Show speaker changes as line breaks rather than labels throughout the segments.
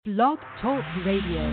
Blog Talk Radio.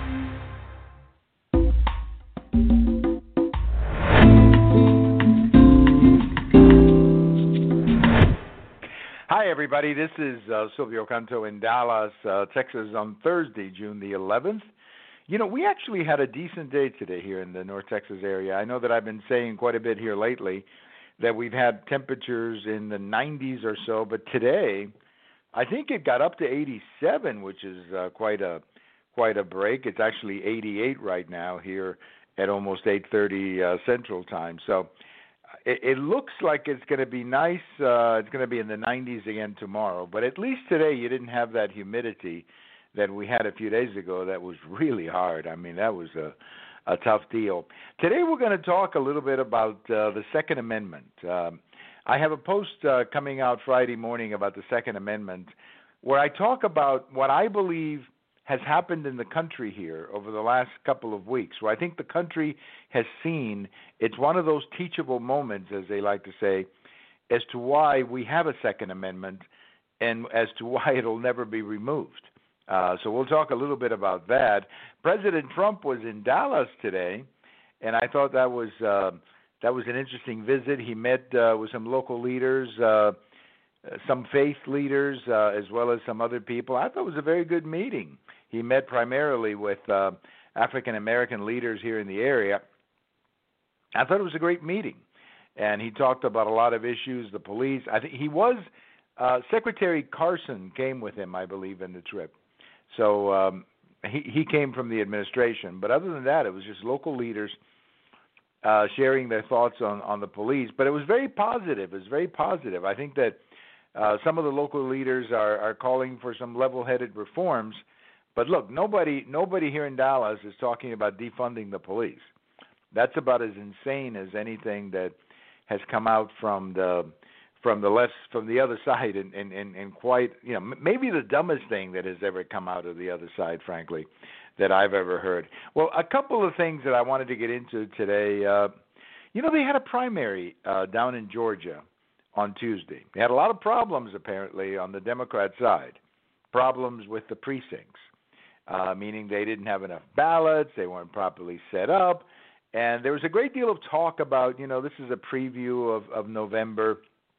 Hi, everybody. This is Silvio Canto in Dallas, Texas on Thursday, June the 11th. You know, we actually had a decent day today here in the North Texas area. I know that I've been saying quite a bit here lately that we've had temperatures in the 90s or so, but today I think it got up to 87, which is quite a break. It's actually 88 right now here at almost 8:30 Central Time. So it looks like it's going to be nice. It's going to be in the 90s again tomorrow. But at least today you didn't have that humidity that we had a few days ago. That was really hard. I mean, that was a tough deal. Today we're going to talk a little bit about the Second Amendment. I have a post coming out Friday morning about the Second Amendment where I talk about what I believe has happened in the country here over the last couple of weeks, where I think the country has seen it's one of those teachable moments, as they like to say, as to why we have a Second Amendment and as to why it'll never be removed. So we'll talk a little bit about that. President Trump was in Dallas today, and I thought that was an interesting visit. He met with some local leaders, some faith leaders, as well as some other people. I thought it was a very good meeting. He met primarily with African-American leaders here in the area. I thought it was a great meeting, and he talked about a lot of issues, the police. I think he was Secretary Carson came with him, I believe, in the trip. So he came from the administration. But other than that, it was just local leaders sharing their thoughts on the police. But it was very positive. It was very positive. I think that some of the local leaders are calling for some level-headed reforms. But look, nobody here in Dallas is talking about defunding the police. That's about as insane as anything that has come out from the left, from the other side, and quite, you know, maybe the dumbest thing that has ever come out of the other side, frankly, that I've ever heard. Well, a couple of things that I wanted to get into today. You know, they had a primary down in Georgia on Tuesday. They had a lot of problems, apparently, on the Democrat side, problems with the precincts, meaning they didn't have enough ballots, they weren't properly set up, and there was a great deal of talk about, you know, this is a preview of November.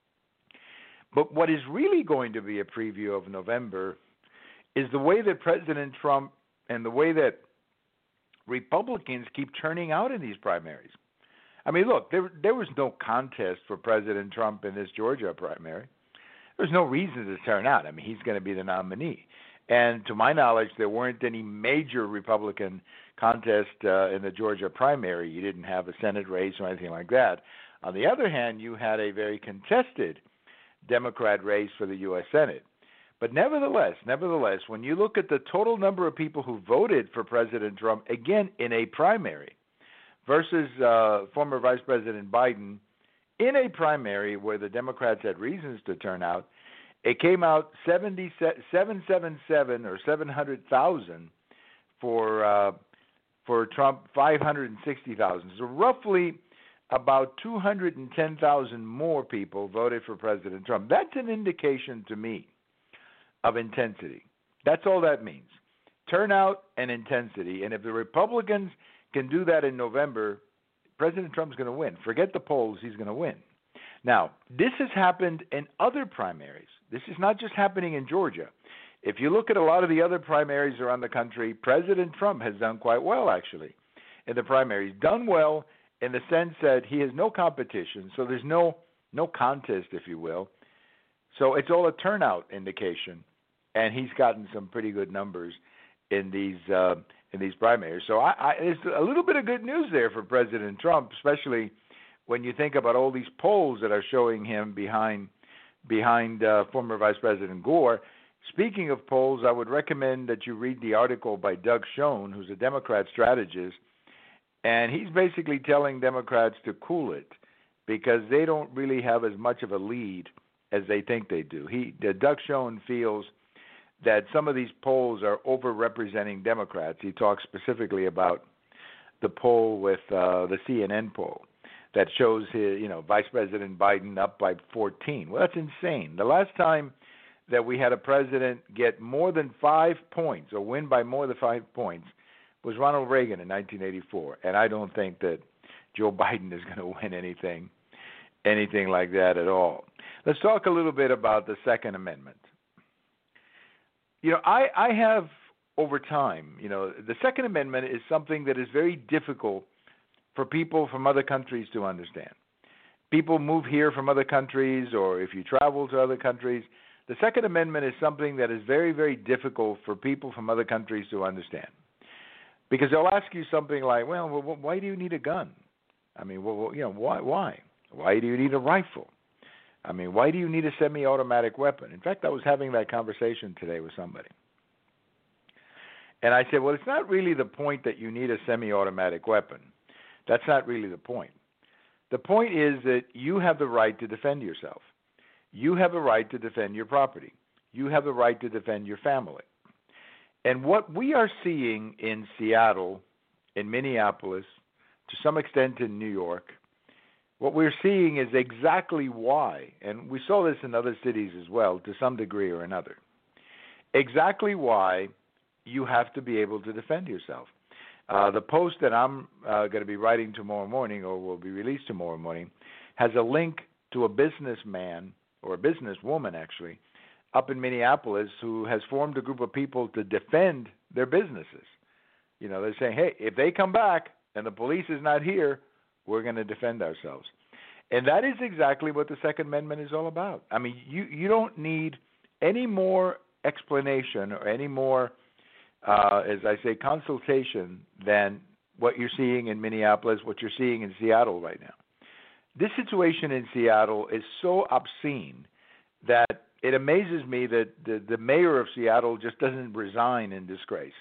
But what is really going to be a preview of November is the way that President Trump and the way that Republicans keep turning out in these primaries. I mean, look, there was no contest for President Trump in this Georgia primary. There's no reason to turn out. I mean, he's going to be the nominee. And to my knowledge, there weren't any major Republican contest in the Georgia primary. You didn't have a Senate race or anything like that. On the other hand, you had a very contested Democrat race for the U.S. Senate. But nevertheless, when you look at the total number of people who voted for President Trump, again, in a primary, versus former Vice President Biden, in a primary where the Democrats had reasons to turn out, it came out 777 or 700,000 for Trump, 560,000. So roughly about 210,000 more people voted for President Trump. That's an indication to me of intensity. That's all that means. Turnout and intensity. And if the Republicans can do that in November, President Trump's going to win. Forget the polls, he's going to win. Now, this has happened in other primaries. This is not just happening in Georgia. If you look at a lot of the other primaries around the country, President Trump has done quite well, actually, in the primaries. Done well in the sense that he has no competition, so there's no contest, if you will. So it's all a turnout indication, and he's gotten some pretty good numbers in these primaries. So there's a little bit of good news there for President Trump, especially when you think about all these polls that are showing him behind former Vice President Gore. Speaking of polls, I would recommend that you read the article by Doug Schoen, who's a Democrat strategist, and he's basically telling Democrats to cool it because they don't really have as much of a lead as they think they do. Doug Schoen feels that some of these polls are overrepresenting Democrats. He talks specifically about the poll with the CNN poll that shows Vice President Biden up by 14. Well, that's insane. The last time that we had a president get more than 5 points or win by more than 5 points was Ronald Reagan in 1984. And I don't think that Joe Biden is going to win anything like that at all. Let's talk a little bit about the Second Amendment. I have over time, the Second Amendment is something that is very difficult for people from other countries to understand. People move here from other countries, or if you travel to other countries, the Second Amendment is something that is very, very difficult for people from other countries to understand. Because they'll ask you something like, well, why do you need a gun? I mean, why? Why do you need a rifle? I mean, why do you need a semi-automatic weapon? In fact, I was having that conversation today with somebody. And I said, well, it's not really the point that you need a semi-automatic weapon. That's not really the point. The point is that you have the right to defend yourself. You have the right to defend your property. You have the right to defend your family. And what we are seeing in Seattle, in Minneapolis, to some extent in New York, what we're seeing is exactly why, and we saw this in other cities as well to some degree or another, exactly why you have to be able to defend yourself. The post that I'm going to be writing tomorrow morning, or will be released tomorrow morning, has a link to a businessman, or a businesswoman actually, up in Minneapolis who has formed a group of people to defend their businesses. They're saying, hey, if they come back and the police is not here, we're going to defend ourselves. And that is exactly what the Second Amendment is all about. I mean, you don't need any more explanation or any more, as I say, consultation than what you're seeing in Minneapolis, what you're seeing in Seattle right now. This situation in Seattle is so obscene that it amazes me that the mayor of Seattle just doesn't resign in disgrace.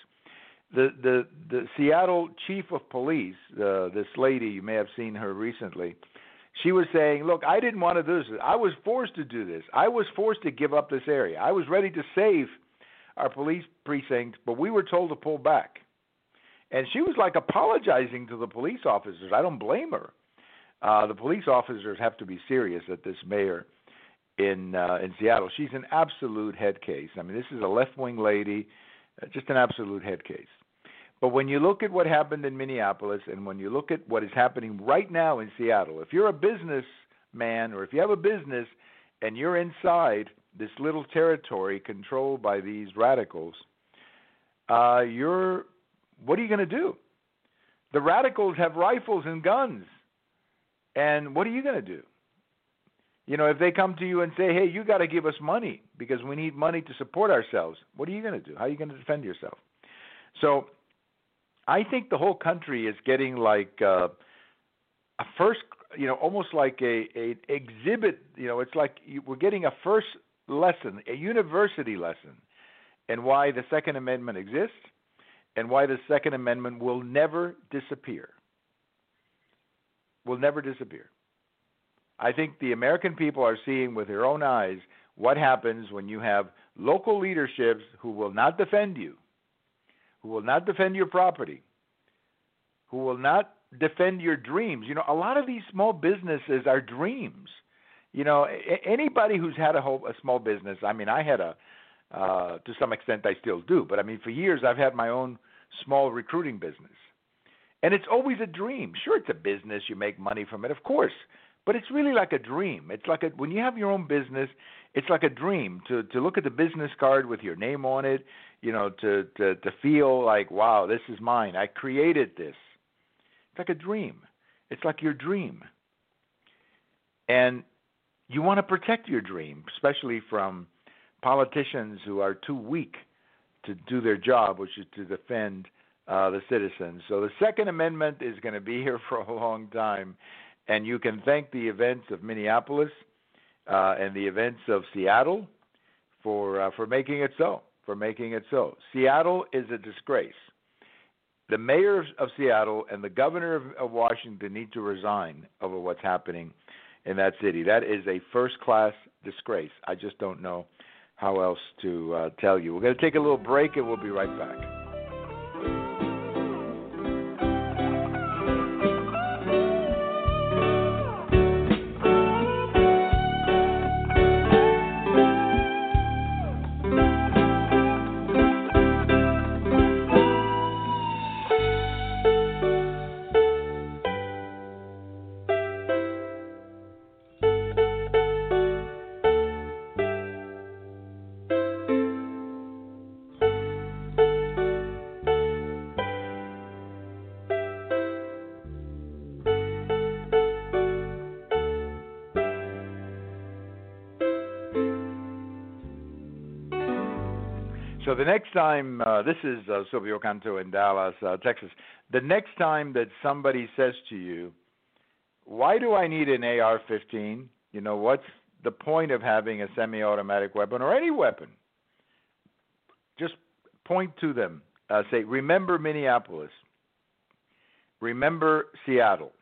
The Seattle chief of police, this lady, you may have seen her recently, she was saying, look, I didn't want to do this. I was forced to do this. I was forced to give up this area. I was ready to save our police precinct, but we were told to pull back. And she was like apologizing to the police officers. I don't blame her. The police officers have to be serious at this mayor in Seattle. She's an absolute head case. I mean, this is a left-wing lady, just an absolute head case. But when you look at what happened in Minneapolis and when you look at what is happening right now in Seattle, if you're a businessman or if you have a business and you're inside this little territory controlled by these radicals, what are you going to do? The radicals have rifles and guns. And what are you going to do? If they come to you and say, hey, you got to give us money because we need money to support ourselves, what are you going to do? How are you going to defend yourself? So I think the whole country is getting like a first, almost like a exhibit. It's like we're getting a first lesson, a university lesson, in why the Second Amendment exists and why the Second Amendment will never disappear. Will never disappear. I think the American people are seeing with their own eyes what happens when you have local leaderships who will not defend you, who will not defend your property, who will not defend your dreams. A lot of these small businesses are dreams. Anybody who's had a small business, I mean, I had to some extent I still do, but I mean, for years I've had my own small recruiting business. And it's always a dream. Sure, it's a business. You make money from it, of course. But it's really like a dream. It's like when you have your own business, it's like a dream to look at the business card with your name on it, to feel like, wow, this is mine. I created this. It's like a dream. It's like your dream. And you want to protect your dream, especially from politicians who are too weak to do their job, which is to defend the citizens. So the Second Amendment is going to be here for a long time, and you can thank the events of Minneapolis and the events of Seattle for making it so. Seattle is a disgrace. The mayor of Seattle and the governor of Washington need to resign over what's happening in that city. That is a first-class disgrace. I just don't know how else to tell you. We're going to take a little break, and we'll be right back. So the next time, this is Silvio Canto in Dallas, Texas. The next time that somebody says to you, why do I need an AR-15? You know, what's the point of having a semi-automatic weapon or any weapon? Just point to them. Say, remember Minneapolis. Remember Seattle.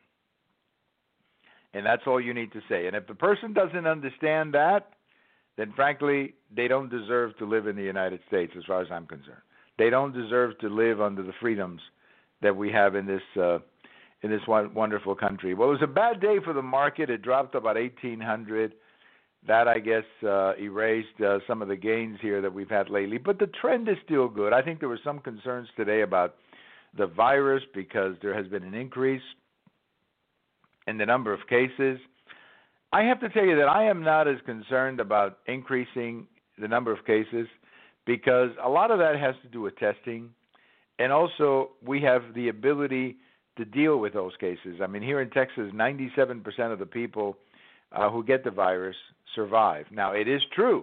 And that's all you need to say. And if the person doesn't understand that, then frankly, they don't deserve to live in the United States as far as I'm concerned. They don't deserve to live under the freedoms that we have in this wonderful country. Well, it was a bad day for the market. It dropped about 1,800. That, I guess, erased some of the gains here that we've had lately. But the trend is still good. I think there were some concerns today about the virus because there has been an increase in the number of cases. I have to tell you that I am not as concerned about increasing the number of cases because a lot of that has to do with testing. And also, we have the ability to deal with those cases. I mean, here in Texas, 97% of the people who get the virus survive. Now, it is true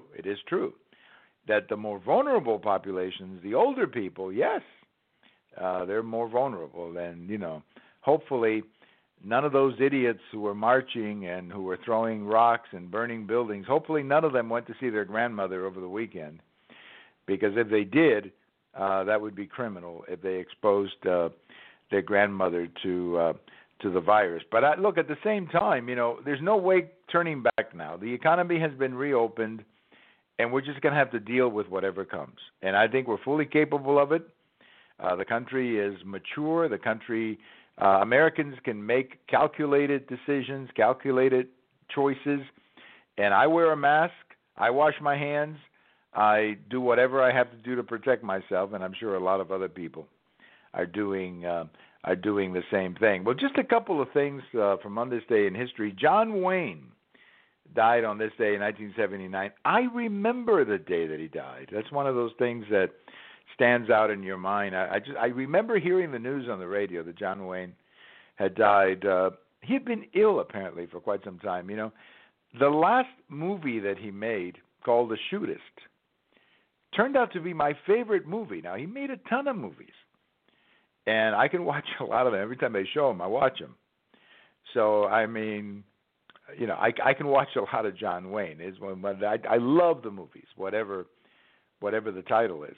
that the more vulnerable populations, the older people, yes, they're more vulnerable. And, you know, hopefully none of those idiots who were marching and who were throwing rocks and burning buildings, hopefully none of them went to see their grandmother over the weekend. Because if they did, that would be criminal if they exposed their grandmother to the virus. But look, at the same time, you know, there's no way turning back now. The economy has been reopened, and we're just going to have to deal with whatever comes. And I think we're fully capable of it. The country is mature. The country, Americans can make calculated decisions, calculated choices. And I wear a mask. I wash my hands. I do whatever I have to do to protect myself, and I'm sure a lot of other people are doing the same thing. Well, just a couple of things from on this day in history. John Wayne died on this day in 1979. I remember the day that he died. That's one of those things that stands out in your mind. I remember hearing the news on the radio that John Wayne had died. He had been ill apparently for quite some time. You know, the last movie that he made, called The Shootist, turned out to be my favorite movie. Now, he made a ton of movies, and I can watch a lot of them. Every time they show them, I watch them. So, I mean, you know, I can watch a lot of John Wayne. I love the movies, whatever the title is.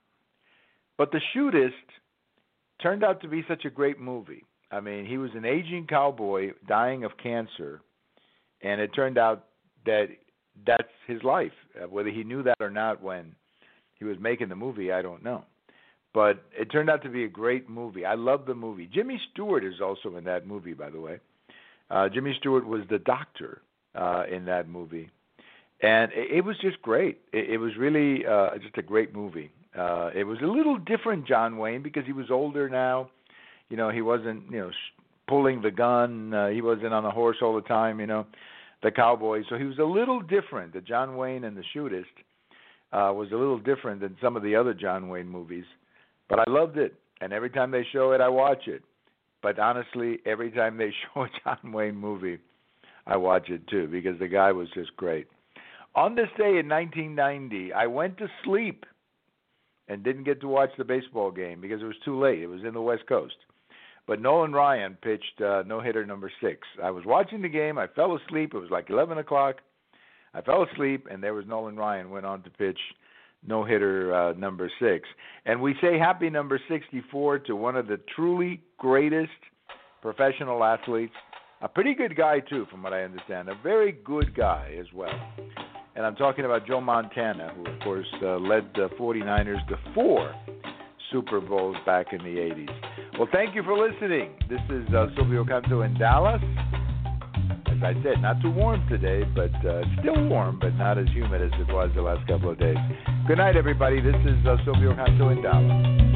But The Shootist turned out to be such a great movie. I mean, he was an aging cowboy dying of cancer, and it turned out that that's his life. Whether he knew that or not when he was making the movie, I don't know. But it turned out to be a great movie. I love the movie. Jimmy Stewart is also in that movie, by the way. Jimmy Stewart was the doctor in that movie. And it was just great. It was really just a great movie. It was a little different, John Wayne, because he was older now. You know, he wasn't, pulling the gun. He wasn't on a horse all the time, the cowboy. So he was a little different. The John Wayne and The Shootist was a little different than some of the other John Wayne movies. But I loved it. And every time they show it, I watch it. But honestly, every time they show a John Wayne movie, I watch it too, because the guy was just great. On this day in 1990, I went to sleep and didn't get to watch the baseball game because it was too late. It was in the West Coast. But Nolan Ryan pitched no-hitter number 6. I was watching the game. I fell asleep. It was like 11 o'clock. I fell asleep, and there was Nolan Ryan went on to pitch no-hitter number 6. And we say happy number 64 to one of the truly greatest professional athletes. A pretty good guy, too, from what I understand. A very good guy as well. And I'm talking about Joe Montana, who, of course, led the 49ers to 4 Super Bowls back in the 80s. Well, thank you for listening. This is Silvio Canto in Dallas. As I said, not too warm today, but still warm, but not as humid as it was the last couple of days. Good night, everybody. This is Silvio Canto in Dallas.